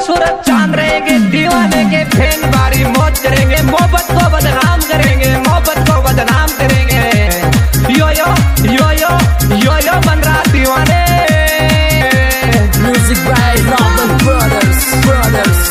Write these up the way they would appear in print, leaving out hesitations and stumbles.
सूरज चांद रहेंगे, दीवाने के फैन बारी मौज करेंगे, मोहब्बत को बदनाम करेंगे, मोहब्बत को बदनाम करेंगे। यो यो यो यो यो यो बन रहा दीवाने। Music by Robert brothers.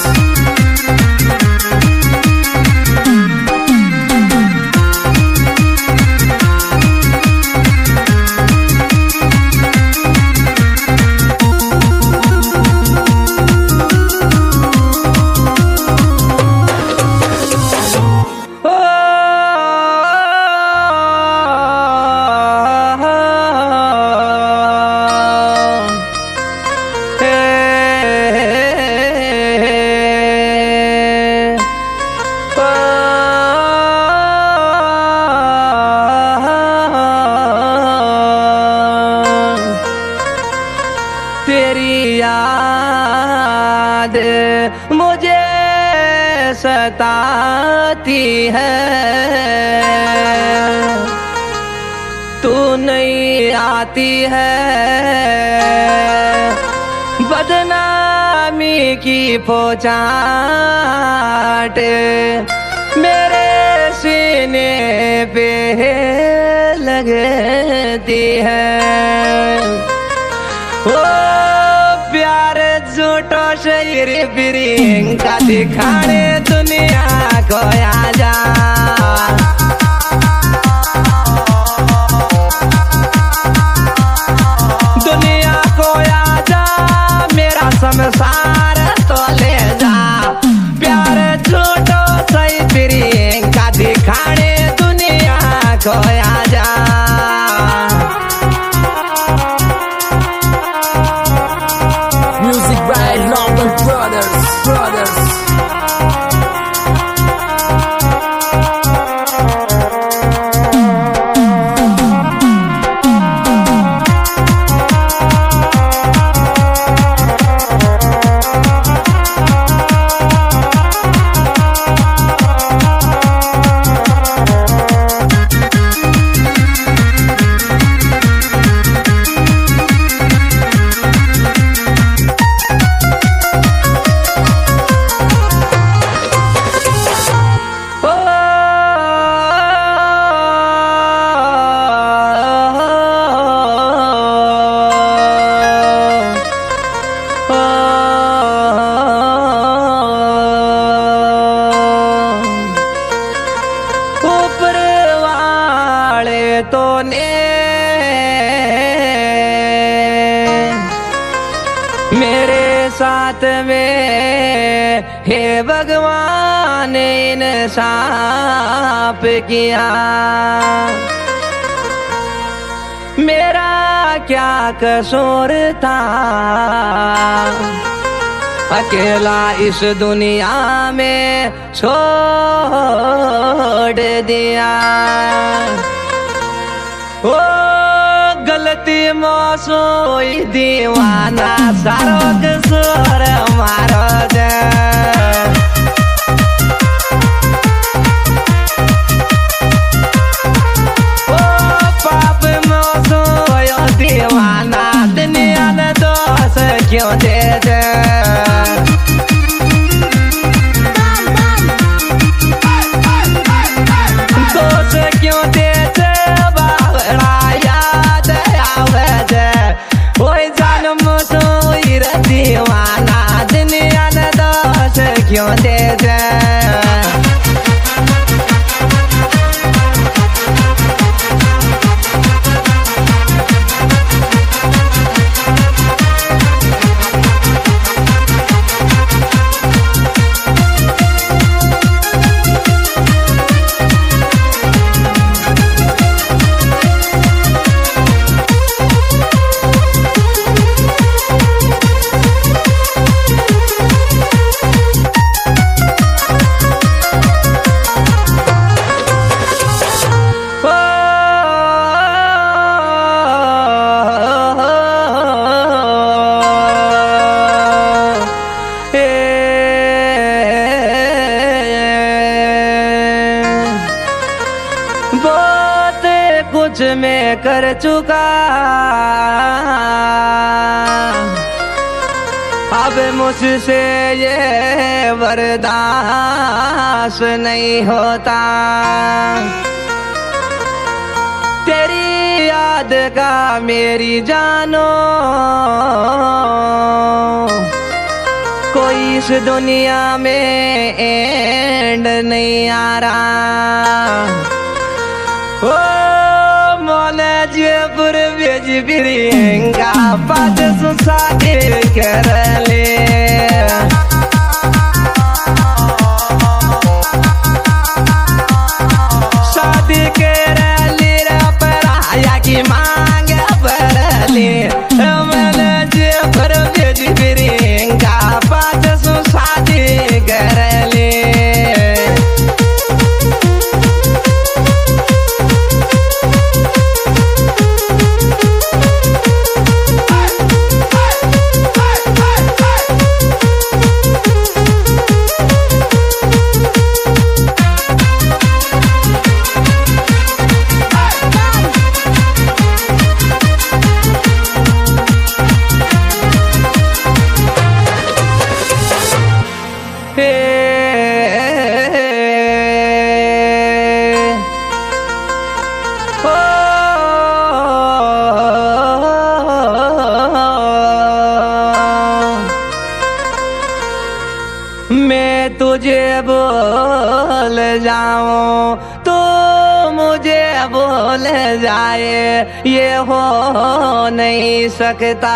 तेरी याद मुझे सताती है, तू नहीं आती है, बदनामी की पोचाट मेरे सीने पे लगती है। ओ प्यार झूठो शरीर बिरिंग का दिखाने दुनिया को आजा। दुनिया को आजा, मेरा संसार तो ले जा। प्यार झूठो सही बिरिंग का दिखाने दुनिया को आजा। Music by Robert Brothers. ऊपर वाले तो ने मेरे साथ में हे भगवान इंसाफ किया। मेरा क्या कसूर था, अकेला इस दुनिया में छोड़ दिया। ओ गलती मोसोई दीवाना सारो कसूर मारो दे। ओ पाप मोसोयो दीवाना दुनिया ने दोष क्यों दे दे। दोष क्यों दे दे बावड़ा याद आवे दे। ओए जन्म सोईर दीवाना दुनिया ने दोष क्यों दे दे। कुछ मैं कर चुका, अब मुझसे ये बर्दाश्त नहीं होता, तेरी याद का मेरी जानो कोई इस दुनिया में एंड नहीं आ रहा। ओ मोने जयपुर बेज बिरिंगा पाद सुसाके कर ले, शादी कर ले पराया की मांग पर ले, मोने जयपुर बेज बिरिंगा पाद सुसाके कर ले। मैं तुझे बोल जाऊं तो मुझे बोल जाए, ये हो नहीं सकता।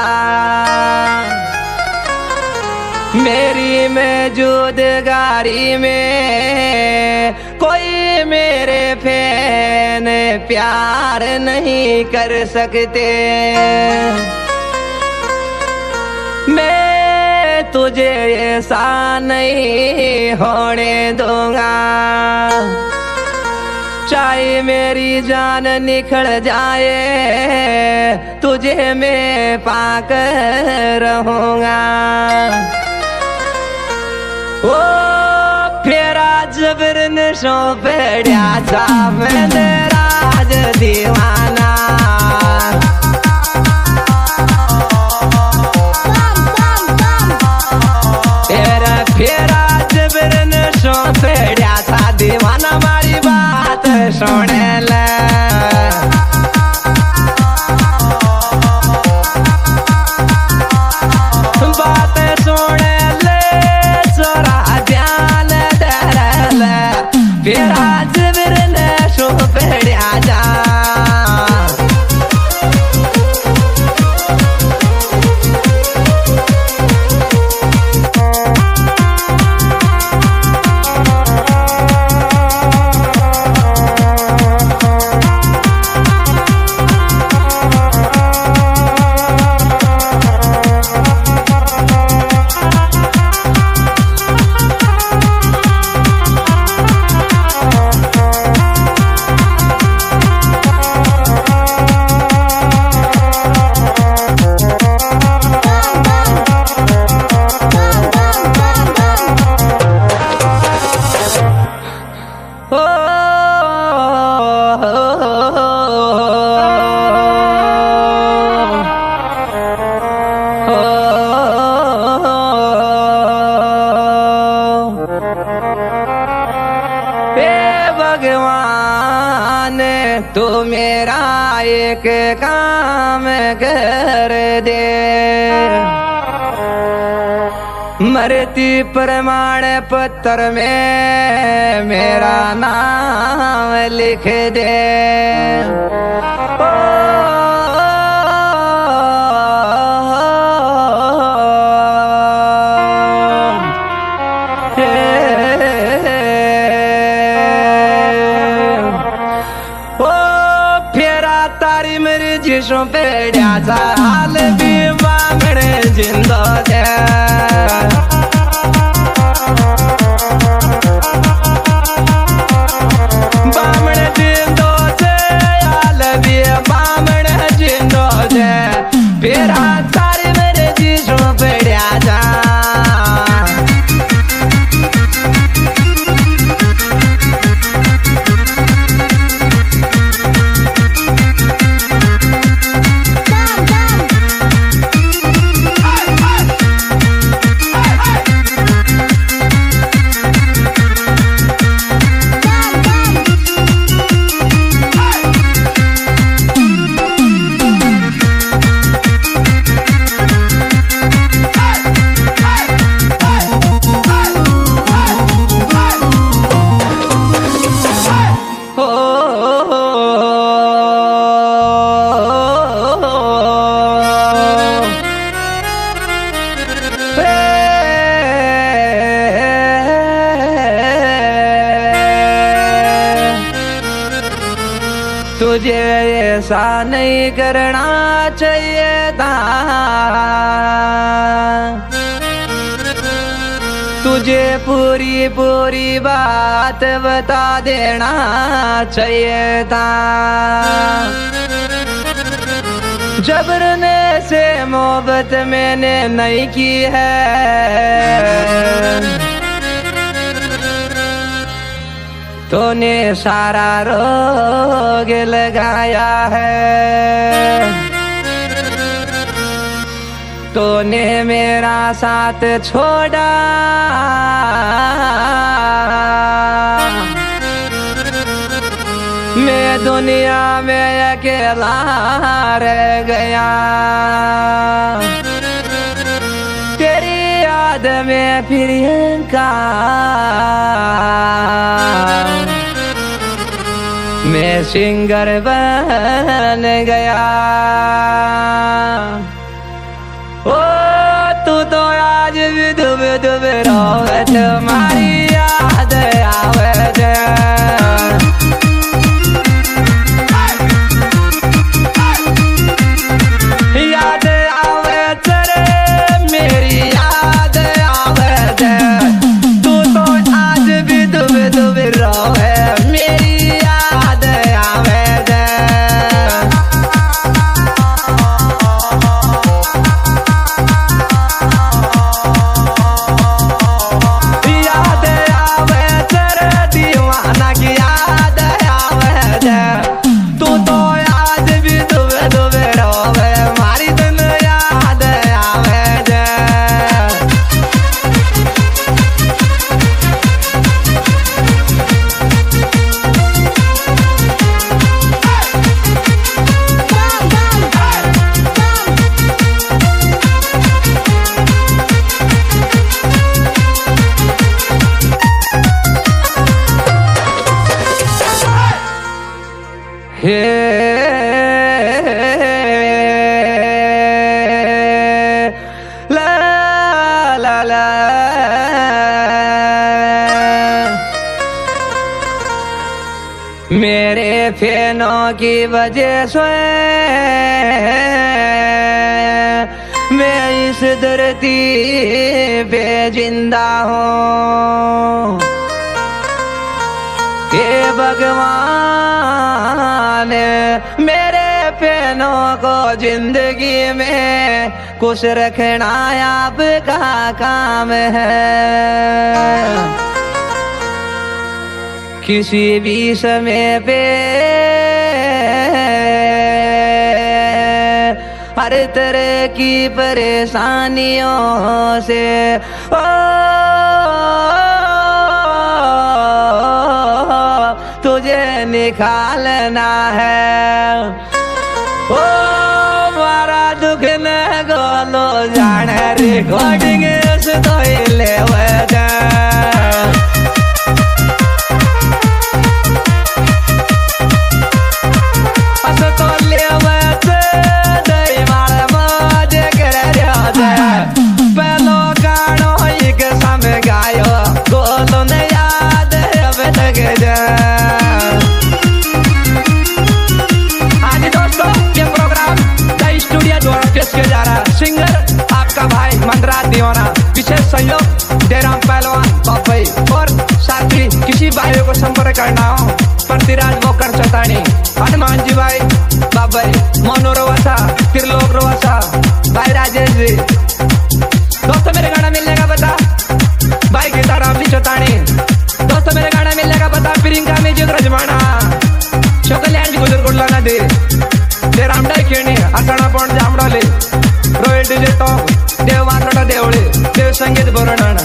मेरी मौजूदगी में कोई मेरे फैन प्यार नहीं कर सकते। मैं तुझे ऐसा नहीं होने दूंगा, चाहे मेरी जान निकल जाए तुझे मैं पाकर रहूंगा। ओ फेरा जबर नशो पेड़ा था मैंने राज दीवाना, फेरा जबर नशो पेड़ा था दीवाना, मारी बात सुने ले। बात सुने ले जोरा ध्यान धर ले, फेरा जबर नशो पेड़ा था। भगवान तू मेरा एक काम कर दे, मरती प्रमाण पत्र में मेरा नाम लिख दे। तारी मेरी जिसों पेड़ा सा हाल भी बामणे जिंदो दे, बामणे जिंदो दे हाल भी बामणे जिंदो दे, फेरा तारी मेरी जिसों पेड़ा सा। तुझे ऐसा नहीं करना चाहिए था, तुझे पूरी पूरी बात बता देना चाहिए था। जबरने से मोहब्बत मैंने नहीं की है, तूने सारा रोग लगाया है, तूने मेरा साथ छोड़ा, मैं दुनिया में अकेला रह गया, तेरी याद में प्रियंका मैं सिंगर बन गया। ओ तू तो आज भी डूब डूब रोवे, तुम्हारी याद आवे जे, याद आवे तेरे, मेरी याद आवे जे, तू तो आज भी डूब डूब रोवे, मेरी याद आवे जे। याद आवे तेरे दीवाना की याद आवे जे, तू तो आज भी डूब डूब रोवे, मारी दिन याद आवे जे। हे ला ला ला, मेरे फैनों की वजह से मैं इस धरती पे जिंदा हूँ। हे भगवान, मेरे फैनों को जिंदगी में खुश रखना आपका काम है। किसी भी समय पे हर तरह की परेशानियों से तुझे निकालना है। ओ मारा दुख न गोलो जाने, रिकॉर्डिंग से तो ले वजह, तो ले वजह दई मार मजे कर पहलो गानो एक समय गायो, गोलो न याद अब तक जा। जा रहा सिंगर आपका भाई मंदरा दीवाना, विशेष सहयोग जयराम पहलवान बाबाई और साथी किसी भाई को संपर्क करना हो, पृथ्वीराज मोकर चौतानी, हनुमान जी भाई बाबाई, मोनू रोवासा, त्रिलोक रोवासा, भाई राजेश जी। दोस्तों मेरे गाना मिलने का पता भाई गीता रामली चौतानी, दोस्तों मेरे गाना मिलने का पता प्रियंका म्यूजिक रजमाना, चोकलैंड गुजर गुडला नदी, जयराम डाई खेणी, अटाणा पॉइंट जामडोली, रॉयल डीजे टॉप, देव मारनोटा देवळी, देव संगीत बोरणाणा।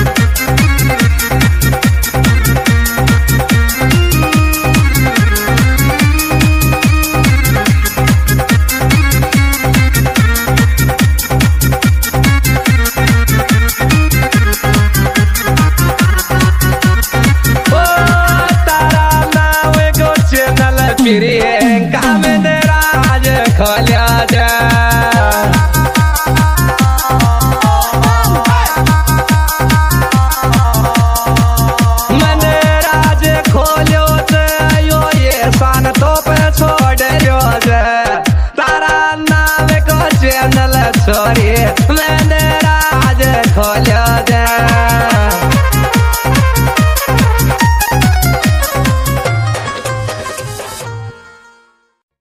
ओ तारा नाव को चैनल प्रियंका में राज खोलिया जा। सॉरी